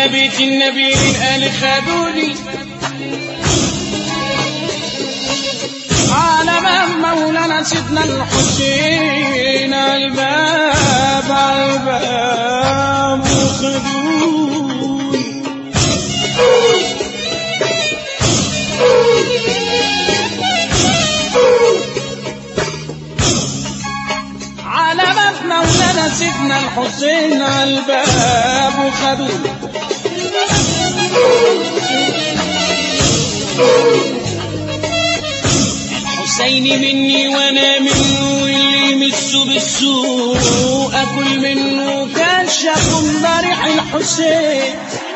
على بيت النبي الآل خدوني على باب مولانا سيدنا الحسين الباب الباب خدوني على باب مولانا سيدنا الحسين الباب خدوني الحسين مني وانا منه واللي يمسه بالسوء اكل منه كشف ضريح الحسين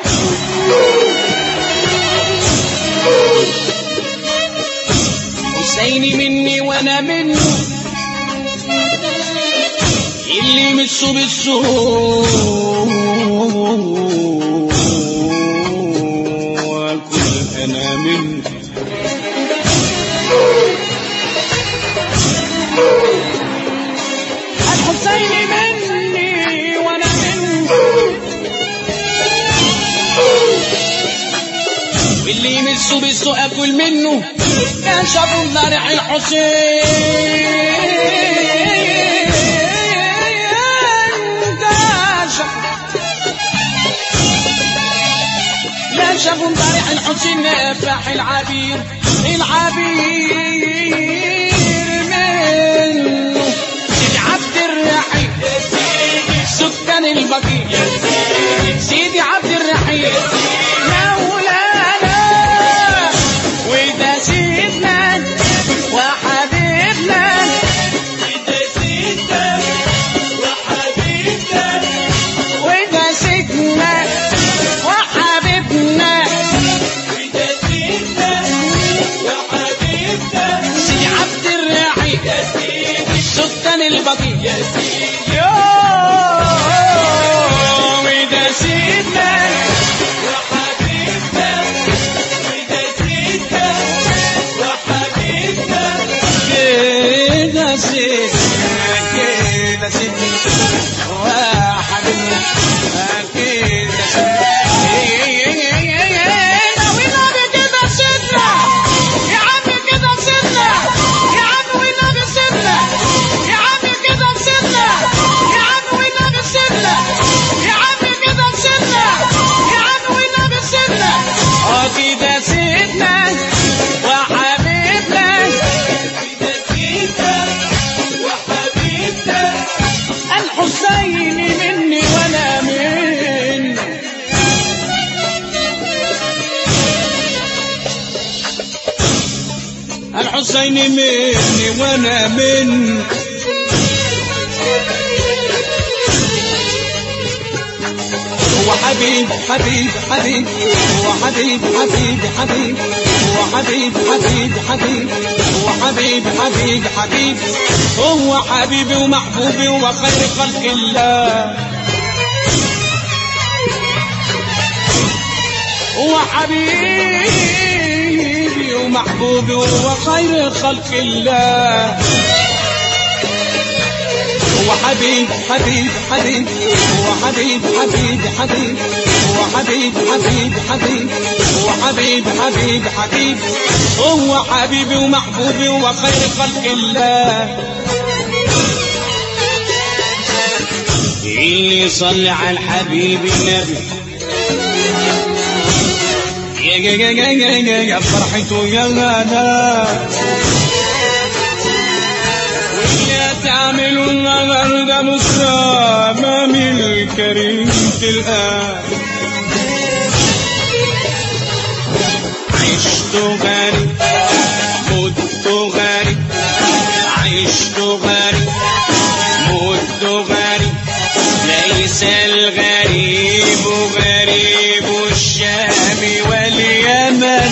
حسين مني وانا منه اللي يمسه بالسوء واكل انا منه الحسين مني وانا منه واللي يمسه بالسوء اكل منه كشف ضريح الحسين كشف ضريح الحسين نفح العبير منه سيدي عبد الرحيم سكان البقيع سيدي عبد الرحيم مولانا وده سيدنا وحبيبنا وده سيدنا وحبيبنا وده سيدنا وحبيبنا وده سيدنا وحبيبنا سيدي عبد الرحيم سكان البقيع وده سيدنا وحبيبنا وده سيدنا وحبيبنا كده سيدنا كده سيدنا وحبيبنا كده سيدنا الحسين مني وانا من هو حبيب حبيب حبيب هو حبيب حبيب حبيب هو حبيب حبيب حبيب هو حبيب حبيب حبيب هو حبيبي ومحبوبي وخير خلق الله هو حبيبي ومحبوبي وهو خير خلق الله هو حبيب حبيب حبيب هو حبيب حبيب حبيب هو حبيب حبيب حبيب هو حبيب حبيب حبيب هو حبيبي ومحبوبي وخير خلق الله اللي يصلي على الحبيب النبي يا فرحته يا غدا ويا تعملوا النهارده مسامة من الكريم الآن عشت غريب مت غريب عشت غريب مت غريب ليس الغريب غريب الشام واليمن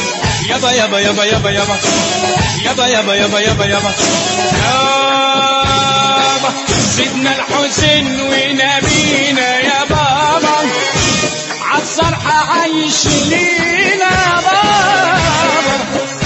يابا يابا يابا يابا يابا يابا يابا يابا يابا يابا يابا سيدنا الحسين ونبينا يا بابا عالصرحة عايش لينا يا بابا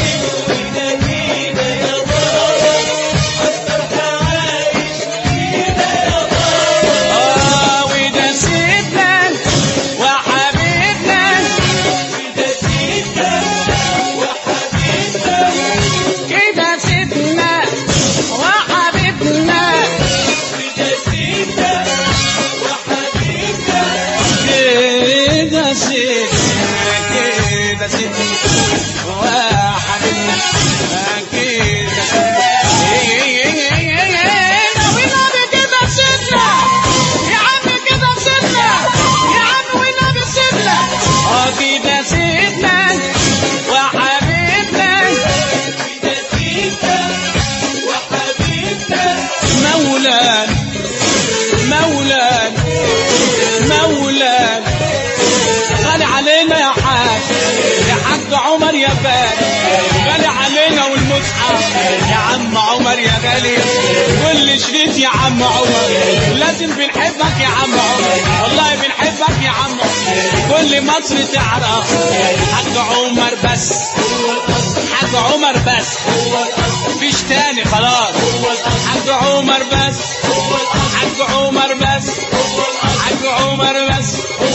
عمر يا غالي غالي علينا والمصحف يا عم عمر يا غالي كل شريط يا عم عمر لازم بنحبك يا عم عمر والله بنحبك يا عم كل مصر تعرف حاج عمر بس حاج عمر بس مفيش تاني خلاص حاج عمر بس حاج عمر بس حاج عمر بس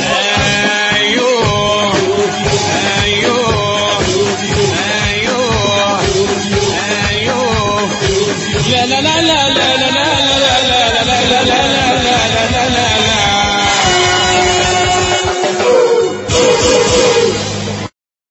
ايوه ايوه ايوه ايوه لا لا لا لا